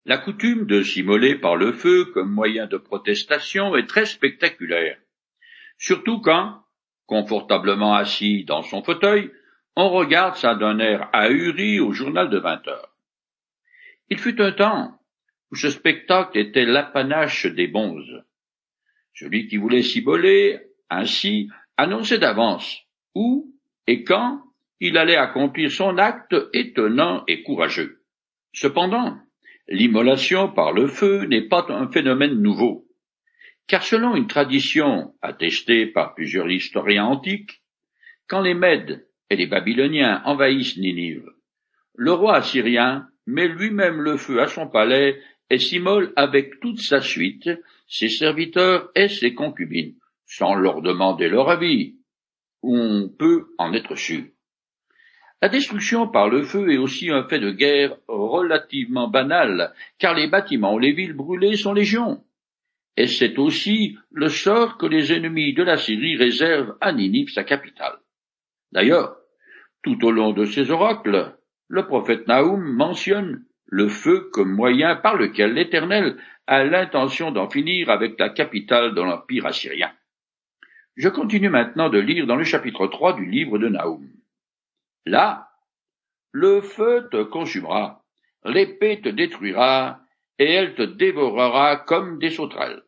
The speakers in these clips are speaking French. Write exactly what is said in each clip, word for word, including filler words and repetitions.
La coutume de s'immoler par le feu comme moyen de protestation est très spectaculaire, surtout quand, confortablement assis dans son fauteuil, on regarde ça d'un air ahuri au journal de vingt heures. Il fut un temps où ce spectacle était l'apanage des bonzes. Celui qui voulait s'immoler, ainsi, annonçait d'avance où et quand il allait accomplir son acte étonnant et courageux. Cependant, l'immolation par le feu n'est pas un phénomène nouveau, car selon une tradition attestée par plusieurs historiens antiques, quand les Mèdes et les Babyloniens envahissent Ninive, le roi assyrien met lui-même le feu à son palais et s'immole avec toute sa suite, ses serviteurs et ses concubines, sans leur demander leur avis, où on peut en être sûr. La destruction par le feu est aussi un fait de guerre relativement banal, car les bâtiments ou les villes brûlées sont légion. Et c'est aussi le sort que les ennemis de la Syrie réservent à Ninive, sa capitale. D'ailleurs, tout au long de ces oracles, le prophète Nahum mentionne le feu comme moyen par lequel l'Éternel a l'intention d'en finir avec la capitale de l'Empire assyrien. Je continue maintenant de lire dans le chapitre trois du livre de Nahum. Là, le feu te consumera, l'épée te détruira, et elle te dévorera comme des sauterelles.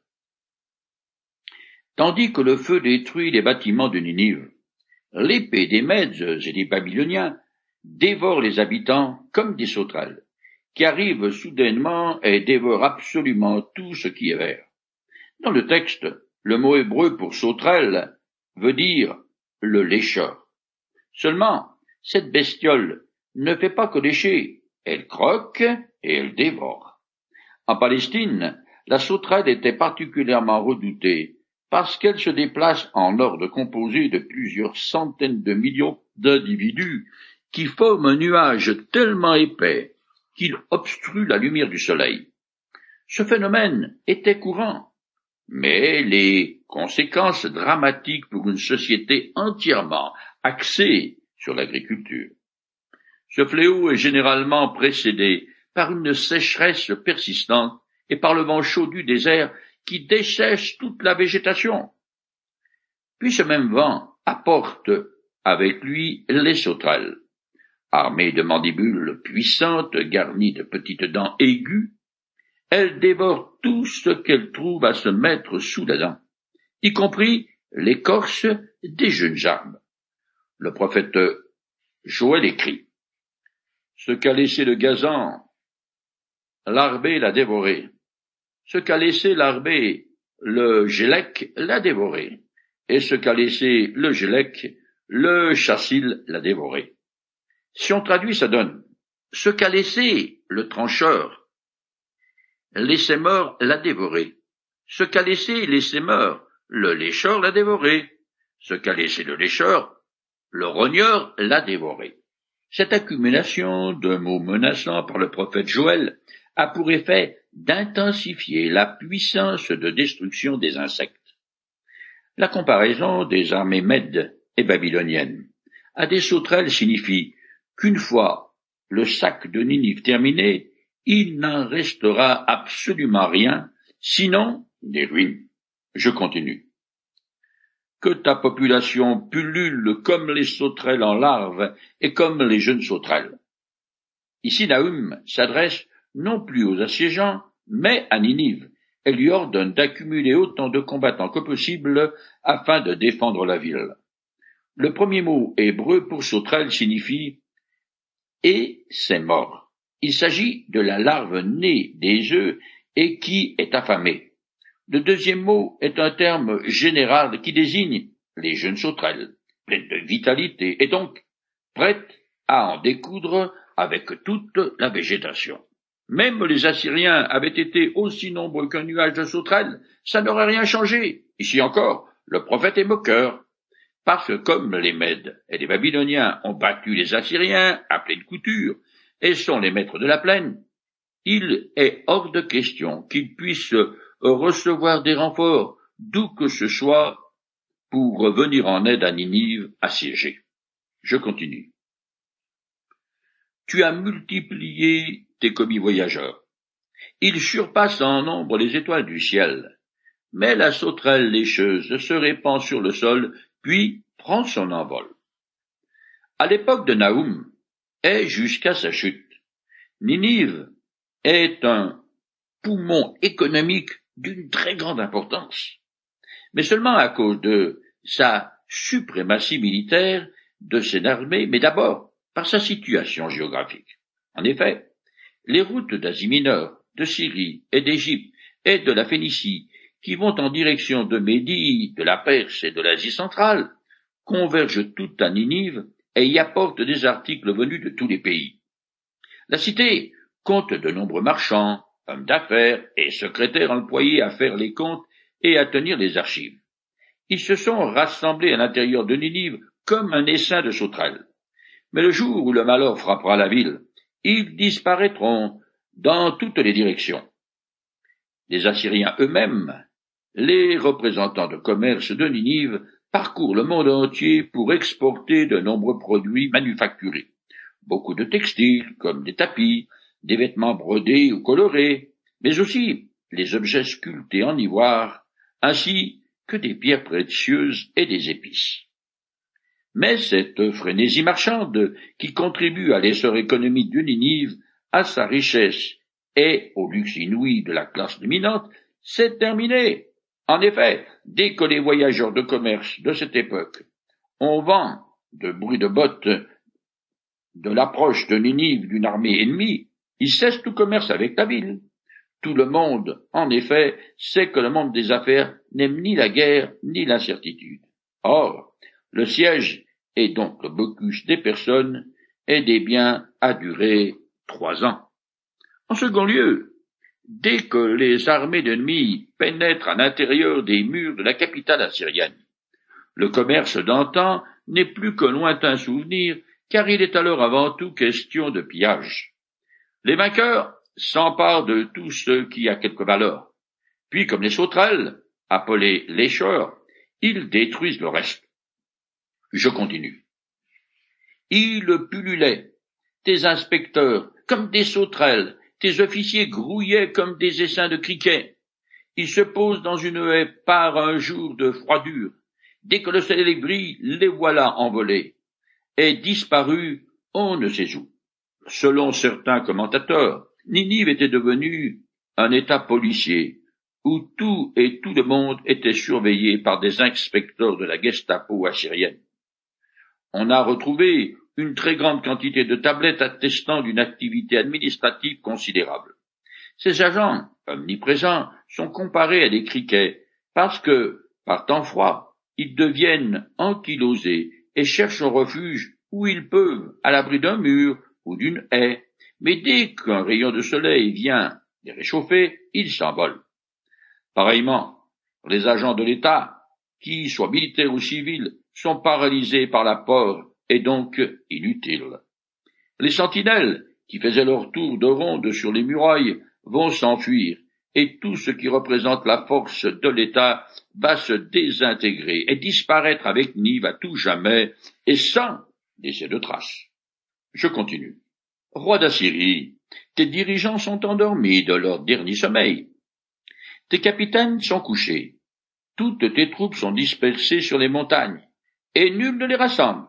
Tandis que le feu détruit les bâtiments de Ninive, l'épée des Mèdes et des Babyloniens dévore les habitants comme des sauterelles, qui arrivent soudainement et dévorent absolument tout ce qui est vert. Dans le texte, le mot hébreu pour sauterelle veut dire le lécheur. Seulement, cette bestiole ne fait pas que lécher, elle croque et elle dévore. En Palestine, la sauterelle était particulièrement redoutée parce qu'elle se déplace en ordre composé de plusieurs centaines de millions d'individus qui forment un nuage tellement épais qu'il obstrue la lumière du soleil. Ce phénomène était courant, mais les conséquences dramatiques pour une société entièrement axée sur l'agriculture. Ce fléau est généralement précédé par une sécheresse persistante et par le vent chaud du désert qui dessèche toute la végétation. Puis ce même vent apporte avec lui les sauterelles. Armées de mandibules puissantes garnies de petites dents aiguës, elles dévorent tout ce qu'elles trouvent à se mettre sous la dent, y compris l'écorce des jeunes arbres. Le prophète Joël écrit: « Ce qu'a laissé le gazan, l'arbé l'a dévoré. Ce qu'a laissé l'arbé, le gélec l'a dévoré. Et ce qu'a laissé le gélec, le chassil l'a dévoré. » Si on traduit, ça donne: ce qu'a laissé le trancheur, l'essaimeur l'a dévoré. Ce qu'a laissé l'essaimeur, le lécheur l'a dévoré. Ce qu'a laissé le lécheur, le rogneur l'a dévoré. Cette accumulation de mots menaçants par le prophète Joël a pour effet d'intensifier la puissance de destruction des insectes. La comparaison des armées mèdes et babyloniennes à des sauterelles signifie qu'une fois le sac de Ninive terminé, il n'en restera absolument rien, sinon des ruines. Je continue. Que ta population pullule comme les sauterelles en larves et comme les jeunes sauterelles. Ici, Nahum s'adresse non plus aux assiégeants, mais à Ninive, et lui ordonne d'accumuler autant de combattants que possible afin de défendre la ville. Le premier mot hébreu pour sauterelle signifie « et c'est mort ». Il s'agit de la larve née des œufs et qui est affamée. Le deuxième mot est un terme général qui désigne les jeunes sauterelles, pleines de vitalité et donc prêtes à en découdre avec toute la végétation. Même les Assyriens avaient été aussi nombreux qu'un nuage de sauterelles, ça n'aurait rien changé. Ici encore, le prophète est moqueur, parce que comme les Mèdes et les Babyloniens ont battu les Assyriens à pleine couture et sont les maîtres de la plaine, il est hors de question qu'ils puissent recevoir des renforts d'où que ce soit pour venir en aide à Ninive assiégée. Je continue. Tu as multiplié tes commis voyageurs, Il surpasse en nombre les étoiles du ciel. Mais la sauterelle lécheuse se répand sur le sol, puis prend son envol. À l'époque de Nahum, et jusqu'à sa chute, Ninive est un poumon économique d'une très grande importance, mais seulement à cause de sa suprématie militaire, de ses armées, mais d'abord par sa situation géographique. En effet, les routes d'Asie mineure, de Syrie et d'Égypte et de la Phénicie, qui vont en direction de Médie, de la Perse et de l'Asie centrale, convergent toutes à Ninive et y apportent des articles venus de tous les pays. La cité compte de nombreux marchands, hommes d'affaires et secrétaires employés à faire les comptes et à tenir les archives. Ils se sont rassemblés à l'intérieur de Ninive comme un essaim de sauterelles. Mais le jour où le malheur frappera la ville, ils disparaîtront dans toutes les directions. Les Assyriens eux-mêmes, les représentants de commerce de Ninive, parcourent le monde entier pour exporter de nombreux produits manufacturés. Beaucoup de textiles, comme des tapis, des vêtements brodés ou colorés, mais aussi les objets sculptés en ivoire, ainsi que des pierres précieuses et des épices. Mais cette frénésie marchande, qui contribue à l'essor économique de Ninive, à sa richesse et au luxe inouï de la classe dominante, s'est terminée. En effet, dès que les voyageurs de commerce de cette époque ont vent de bruit de bottes de l'approche de Ninive d'une armée ennemie, ils cessent tout commerce avec la ville. Tout le monde, en effet, sait que le monde des affaires n'aime ni la guerre ni l'incertitude. Or, le siège et donc le blocus des personnes et des biens a duré trois ans. En second lieu, dès que les armées d'ennemis pénètrent à l'intérieur des murs de la capitale assyrienne, le commerce d'antan n'est plus qu'un lointain souvenir, car il est alors avant tout question de pillage. Les vainqueurs s'emparent de tout ce qui a quelque valeur, puis comme les sauterelles, appelées lécheurs, ils détruisent le reste. Je continue. Ils pullulaient, tes inspecteurs, comme des sauterelles, tes officiers grouillaient comme des essaims de criquets. Ils se posent dans une haie par un jour de froidure. Dès que le soleil brille, les voilà envolés, et disparus on ne sait où. Selon certains commentateurs, Ninive était devenue un état policier, où tout et tout le monde était surveillé par des inspecteurs de la Gestapo assyrienne. On a retrouvé une très grande quantité de tablettes attestant d'une activité administrative considérable. Ces agents, omniprésents, sont comparés à des criquets, parce que, par temps froid, ils deviennent ankylosés et cherchent un refuge où ils peuvent, à l'abri d'un mur ou d'une haie, mais dès qu'un rayon de soleil vient les réchauffer, ils s'envolent. Pareillement, les agents de l'État, qui soient militaires ou civils, sont paralysés par la peur et donc inutiles. Les sentinelles, qui faisaient leur tour de ronde sur les murailles, vont s'enfuir, et tout ce qui représente la force de l'État va se désintégrer et disparaître avec Nive à tout jamais, et sans laisser de traces. Je continue. Roi d'Assyrie, tes dirigeants sont endormis de leur dernier sommeil. Tes capitaines sont couchés. Toutes tes troupes sont dispersées sur les montagnes, et nul ne les rassemble.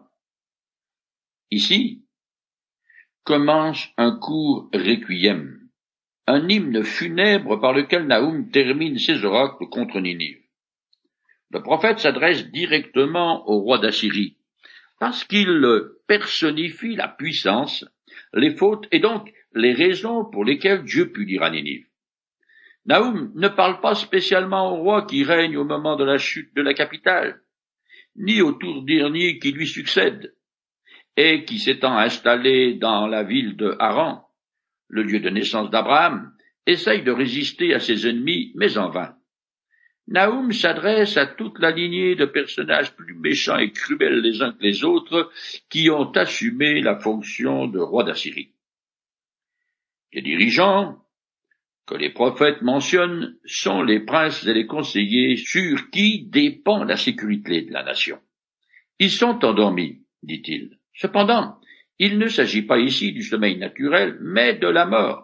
Ici commence un court requiem, un hymne funèbre par lequel Nahum termine ses oracles contre Ninive. Le prophète s'adresse directement au roi d'Assyrie, parce qu'il personnifie la puissance, les fautes et donc les raisons pour lesquelles Dieu punira Ninive. Nahum ne parle pas spécialement au roi qui règne au moment de la chute de la capitale, ni au tour dernier qui lui succède, et qui s'étant installé dans la ville de Haran, le lieu de naissance d'Abraham, essaye de résister à ses ennemis, mais en vain. Nahum s'adresse à toute la lignée de personnages plus méchants et cruels les uns que les autres qui ont assumé la fonction de roi d'Assyrie. Les dirigeants que les prophètes mentionnent sont les princes et les conseillers sur qui dépend la sécurité de la nation. Ils sont endormis, dit-il. Cependant, il ne s'agit pas ici du sommeil naturel, mais de la mort,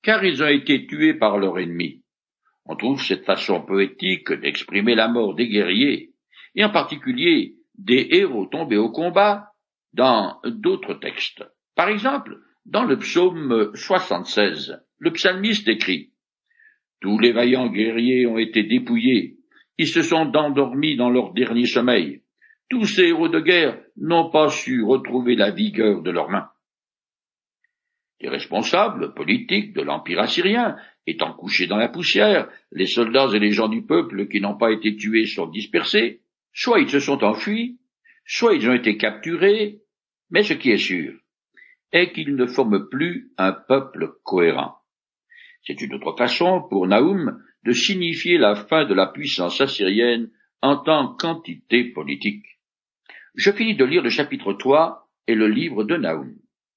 car ils ont été tués par leur ennemi. On trouve cette façon poétique d'exprimer la mort des guerriers, et en particulier des héros tombés au combat, dans d'autres textes. Par exemple, dans le psaume soixante-seize, le psalmiste écrit « Tous les vaillants guerriers ont été dépouillés, ils se sont endormis dans leur dernier sommeil. Tous ces héros de guerre n'ont pas su retrouver la vigueur de leurs mains. » Les responsables politiques de l'Empire assyrien étant couchés dans la poussière, les soldats et les gens du peuple qui n'ont pas été tués sont dispersés, soit ils se sont enfuis, soit ils ont été capturés, mais ce qui est sûr est qu'ils ne forment plus un peuple cohérent. C'est une autre façon pour Nahum de signifier la fin de la puissance assyrienne en tant qu'entité politique. Je finis de lire le chapitre trois et le livre de Nahum.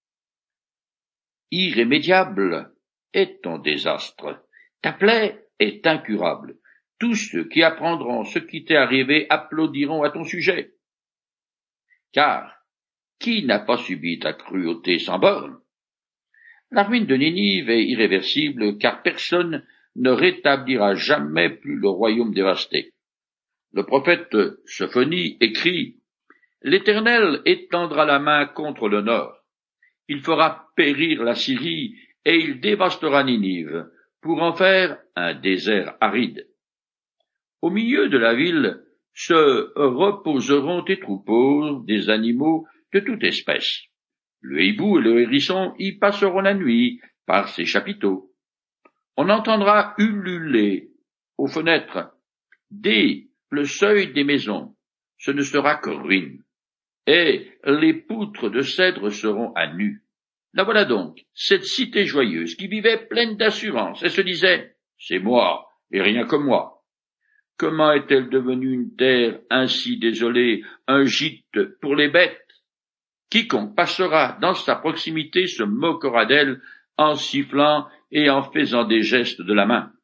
Irrémédiable est ton désastre, ta plaie est incurable. Tous ceux qui apprendront ce qui t'est arrivé applaudiront à ton sujet. Car qui n'a pas subi ta cruauté sans borne? La ruine de Ninive est irréversible, car personne ne rétablira jamais plus le royaume dévasté. Le prophète Sophonie écrit « L'Éternel étendra la main contre le nord. Il fera périr la Syrie et il dévastera Ninive pour en faire un désert aride. Au milieu de la ville se reposeront des troupeaux, des animaux de toute espèce. Le hibou et le hérisson y passeront la nuit par ses chapiteaux. On entendra ululer aux fenêtres. Dès le seuil des maisons, ce ne sera que ruine. Et les poutres de cèdre seront à nu. La voilà donc, cette cité joyeuse qui vivait pleine d'assurance et se disait « c'est moi et rien que moi ». Comment est-elle devenue une terre ainsi désolée, un gîte pour les bêtes? Quiconque passera dans sa proximité se moquera d'elle en sifflant et en faisant des gestes de la main.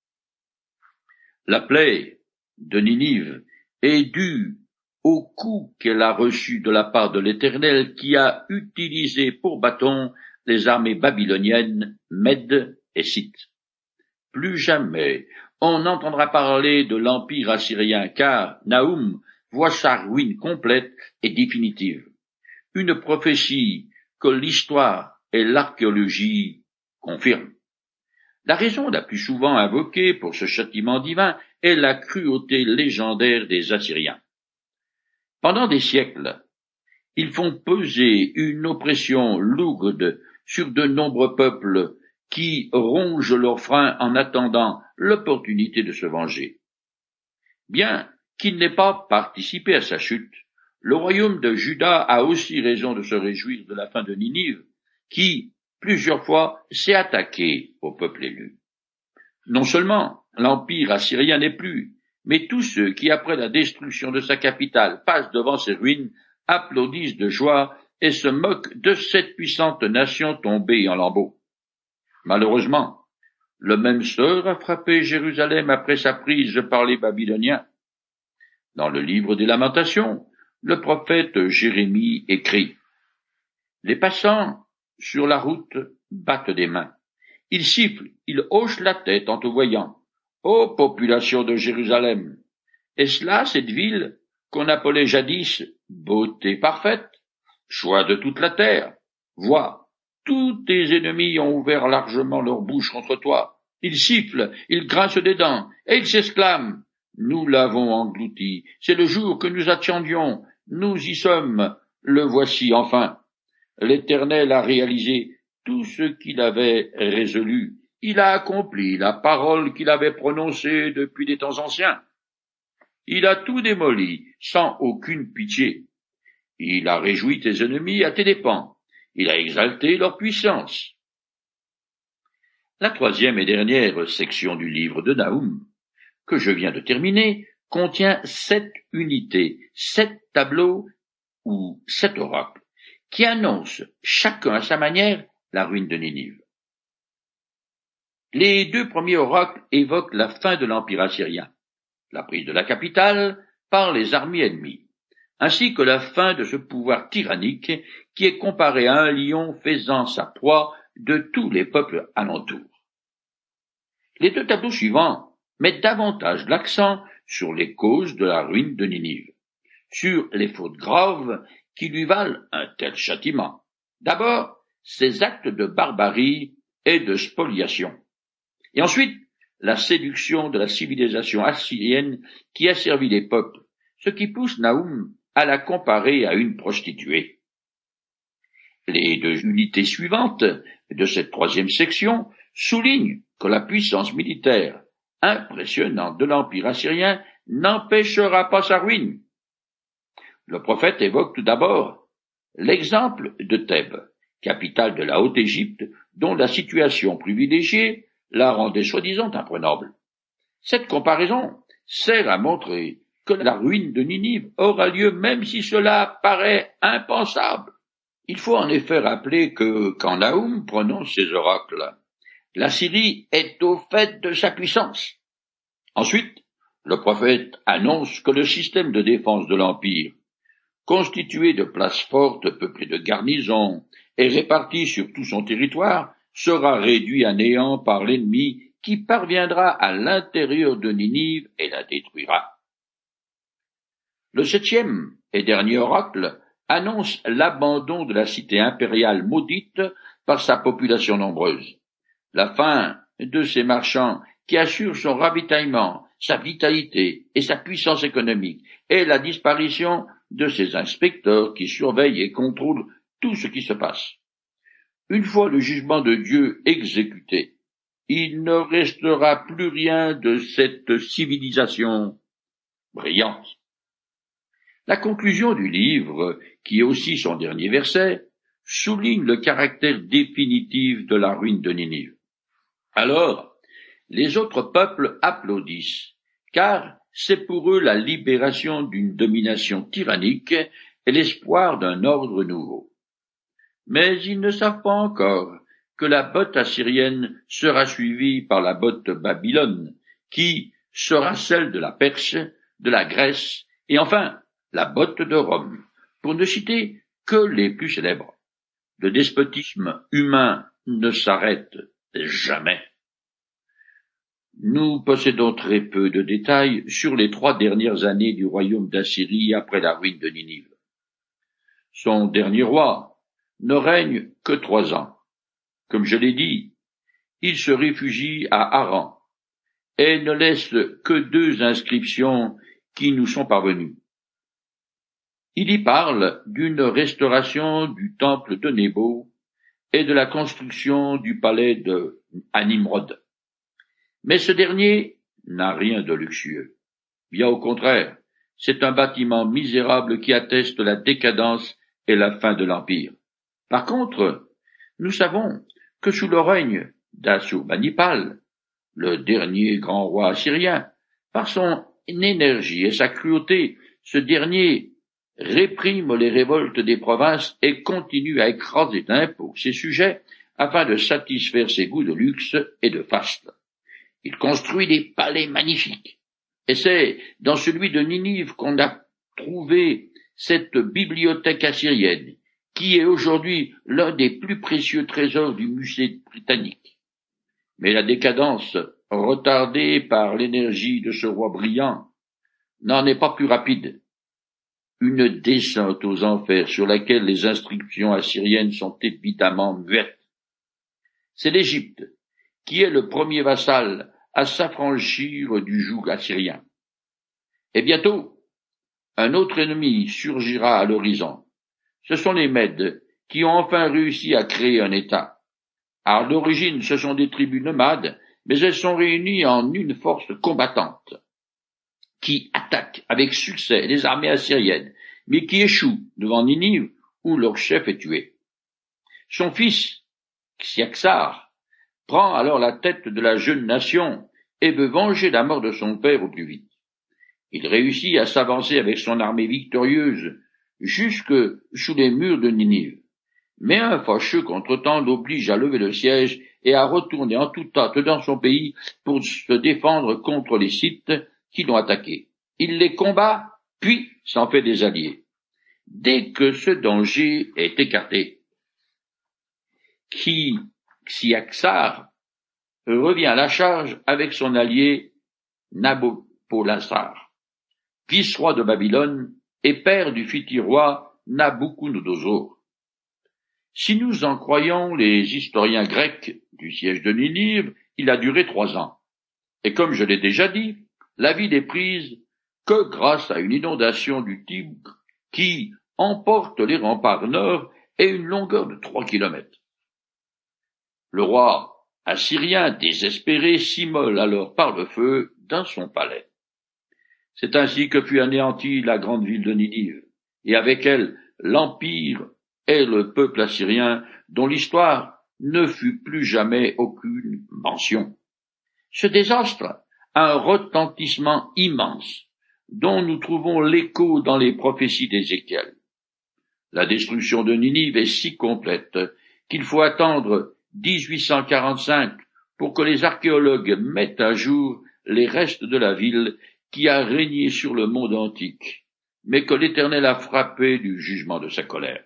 La plaie de Ninive est due au coup qu'elle a reçu de la part de l'Éternel qui a utilisé pour bâton les armées babyloniennes, Mèdes et Scythes. Plus jamais on n'entendra parler de l'Empire assyrien car Nahum voit sa ruine complète et définitive. Une prophétie que l'histoire et l'archéologie confirment. La raison la plus souvent invoquée pour ce châtiment divin est la cruauté légendaire des Assyriens. Pendant des siècles, ils font peser une oppression lourde sur de nombreux peuples qui rongent leurs freins en attendant l'opportunité de se venger. Bien qu'il n'ait pas participé à sa chute, le royaume de Juda a aussi raison de se réjouir de la fin de Ninive, qui, plusieurs fois, s'est attaqué au peuple élu. Non seulement l'empire assyrien n'est plus, mais tous ceux qui, après la destruction de sa capitale, passent devant ses ruines, applaudissent de joie et se moquent de cette puissante nation tombée en lambeaux. Malheureusement, le même sort a frappé Jérusalem après sa prise par les Babyloniens. Dans le livre des Lamentations, le prophète Jérémie écrit « Les passants sur la route battent des mains. Ils sifflent, ils hochent la tête en te voyant. Ô population de Jérusalem! Est-ce là cette ville qu'on appelait jadis beauté parfaite, joie de toute la terre? Vois, tous tes ennemis ont ouvert largement leur bouche contre toi. Ils sifflent, ils grincent des dents, et ils s'exclament. Nous l'avons englouti. C'est le jour que nous attendions. Nous y sommes. Le voici enfin. L'Éternel a réalisé tout ce qu'il avait résolu. Il a accompli la parole qu'il avait prononcée depuis des temps anciens. Il a tout démoli, sans aucune pitié. Il a réjoui tes ennemis à tes dépens. Il a exalté leur puissance. La troisième et dernière section du livre de Nahum, que je viens de terminer, contient sept unités, sept tableaux ou sept oracles, qui annoncent chacun à sa manière la ruine de Ninive. Les deux premiers oracles évoquent la fin de l'Empire assyrien, la prise de la capitale par les armées ennemies, ainsi que la fin de ce pouvoir tyrannique qui est comparé à un lion faisant sa proie de tous les peuples alentours. Les deux tableaux suivants mettent davantage l'accent sur les causes de la ruine de Ninive, sur les fautes graves qui lui valent un tel châtiment. D'abord, ses actes de barbarie et de spoliation. Et ensuite, la séduction de la civilisation assyrienne qui a servi les peuples, ce qui pousse Nahum à la comparer à une prostituée. Les deux unités suivantes de cette troisième section soulignent que la puissance militaire impressionnante de l'Empire assyrien n'empêchera pas sa ruine. Le prophète évoque tout d'abord l'exemple de Thèbes, capitale de la Haute-Égypte, dont la situation privilégiée la rendait soi-disant imprenable. Cette comparaison sert à montrer que la ruine de Ninive aura lieu même si cela paraît impensable. Il faut en effet rappeler que, quand Nahum prononce ces oracles, la Syrie est au fait de sa puissance. Ensuite, le prophète annonce que le système de défense de l'Empire, constitué de places fortes peuplées de garnisons et réparties sur tout son territoire, sera réduit à néant par l'ennemi qui parviendra à l'intérieur de Ninive et la détruira. Le septième et dernier oracle annonce l'abandon de la cité impériale maudite par sa population nombreuse, la fin de ces marchands qui assurent son ravitaillement, sa vitalité et sa puissance économique, et la disparition de ces inspecteurs qui surveillent et contrôlent tout ce qui se passe. Une fois le jugement de Dieu exécuté, il ne restera plus rien de cette civilisation brillante. La conclusion du livre, qui est aussi son dernier verset, souligne le caractère définitif de la ruine de Ninive. Alors, les autres peuples applaudissent, car c'est pour eux la libération d'une domination tyrannique et l'espoir d'un ordre nouveau. Mais ils ne savent pas encore que la botte assyrienne sera suivie par la botte de Babylone, qui sera celle de la Perse, de la Grèce, et enfin la botte de Rome, pour ne citer que les plus célèbres. Le despotisme humain ne s'arrête jamais. Nous possédons très peu de détails sur les trois dernières années du royaume d'Assyrie après la ruine de Ninive. Son dernier roi ne règne que trois ans. Comme je l'ai dit, il se réfugie à Haran et ne laisse que deux inscriptions qui nous sont parvenues. Il y parle d'une restauration du temple de Nébo et de la construction du palais de Nimrod. Mais ce dernier n'a rien de luxueux. Bien au contraire, c'est un bâtiment misérable qui atteste la décadence et la fin de l'Empire. Par contre, nous savons que sous le règne d'Assurbanipal, le dernier grand roi assyrien, par son énergie et sa cruauté, ce dernier réprime les révoltes des provinces et continue à écraser d'impôts ses sujets afin de satisfaire ses goûts de luxe et de faste. Il construit des palais magnifiques, et c'est dans celui de Ninive qu'on a trouvé cette bibliothèque assyrienne, qui est aujourd'hui l'un des plus précieux trésors du musée britannique. Mais la décadence, retardée par l'énergie de ce roi brillant, n'en est pas plus rapide. Une descente aux enfers sur laquelle les inscriptions assyriennes sont évidemment muettes. C'est l'Égypte qui est le premier vassal à s'affranchir du joug assyrien. Et bientôt, un autre ennemi surgira à l'horizon. Ce sont les Mèdes qui ont enfin réussi à créer un État. À l'origine, ce sont des tribus nomades, mais elles sont réunies en une force combattante, qui attaque avec succès les armées assyriennes, mais qui échoue devant Ninive, où leur chef est tué. Son fils, Xiaxar, prend alors la tête de la jeune nation et veut venger la mort de son père au plus vite. Il réussit à s'avancer avec son armée victorieuse jusque sous les murs de Ninive. Mais un fâcheux contretemps l'oblige à lever le siège et à retourner en toute hâte dans son pays pour se défendre contre les Scythes qui l'ont attaqué. Il les combat, puis s'en fait des alliés. Dès que ce danger est écarté, qui Xiaxar revient à la charge avec son allié Nabopolassar, vice-roi de Babylone et père du futur roi Nabuchodonosor. Si nous en croyons les historiens grecs du siège de Ninive, il a duré trois ans. Et comme je l'ai déjà dit, la ville n'est prise que grâce à une inondation du Tibre qui emporte les remparts nord et une longueur de trois kilomètres. Le roi assyrien désespéré s'immole alors par le feu dans son palais. C'est ainsi que fut anéantie la grande ville de Ninive, et avec elle l'empire et le peuple assyrien dont l'histoire ne fut plus jamais aucune mention. Ce désastre a un retentissement immense, dont nous trouvons l'écho dans les prophéties d'Ézéchiel. La destruction de Ninive est si complète qu'il faut attendre dix-huit cent quarante-cinq pour que les archéologues mettent à jour les restes de la ville qui a régné sur le monde antique, mais que l'Éternel a frappé du jugement de sa colère.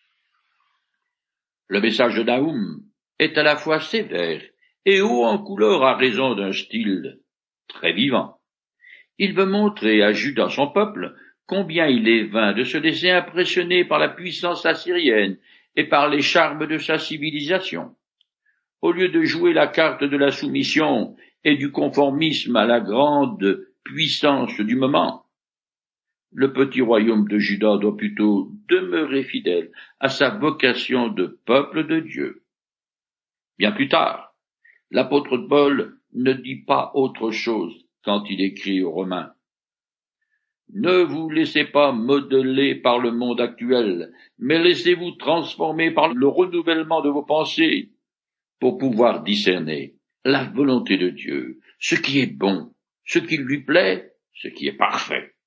Le message de Nahum est à la fois sévère et haut en couleur à raison d'un style très vivant. Il veut montrer à Juda, son peuple, combien il est vain de se laisser impressionner par la puissance assyrienne et par les charmes de sa civilisation. Au lieu de jouer la carte de la soumission et du conformisme à la grande puissance du moment, le petit royaume de Juda doit plutôt demeurer fidèle à sa vocation de peuple de Dieu. Bien plus tard, l'apôtre Paul ne dit pas autre chose quand il écrit aux Romains. Ne vous laissez pas modeler par le monde actuel, mais laissez-vous transformer par le renouvellement de vos pensées pour pouvoir discerner la volonté de Dieu, ce qui est bon, ce qui lui plaît, ce qui est parfait.